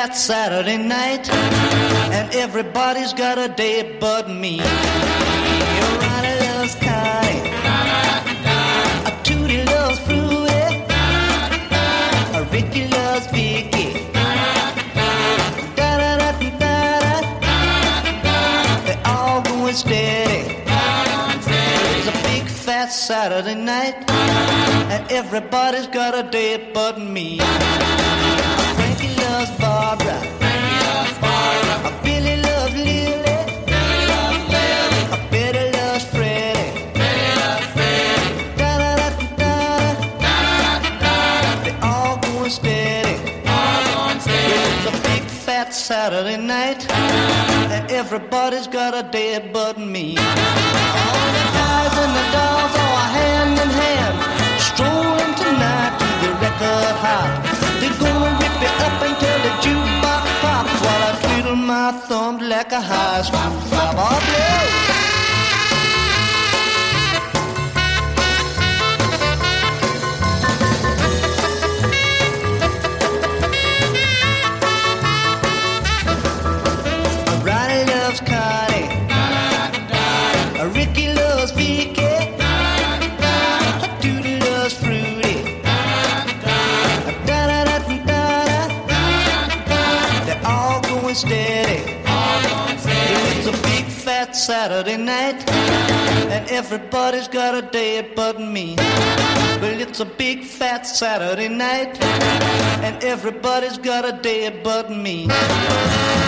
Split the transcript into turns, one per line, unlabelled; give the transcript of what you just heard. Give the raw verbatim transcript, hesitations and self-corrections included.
fat Saturday night, and everybody's got a day but me. Ronnie loves Connie, a Tootie loves Fruity, a Ricky loves Vicky. Da-da-da-da-da-da, they're all going steady. It's a big fat Saturday night, and everybody's got a day but me. Frankie loves Barbara,
Frankie loves Barbara,
a Billy loves Lily,
Billy loves Lily,
a Betty loves Freddie.
Betty loves Freddie.
Da-da-da-da-da,
Da-da-da-da-da,
they're all going steady.
all going steady.
It's a big fat Saturday night, and everybody's got a day but me. All the guys and the dolls are hand in hand, strolling tonight to the record hop. They're gonna rip it up until the jukebox pops, while I twiddle my thumbs like a high school flop. Oh, play. Ronnie loves Connie, a Ricky loves Vicky, a Tootie loves Fruity, da-da-da-da-da, they're all going steady.
All going steady.
It's a big fat Saturday night, and everybody's got a day but me. Well, it's a big fat Saturday night, and everybody's got a day but me.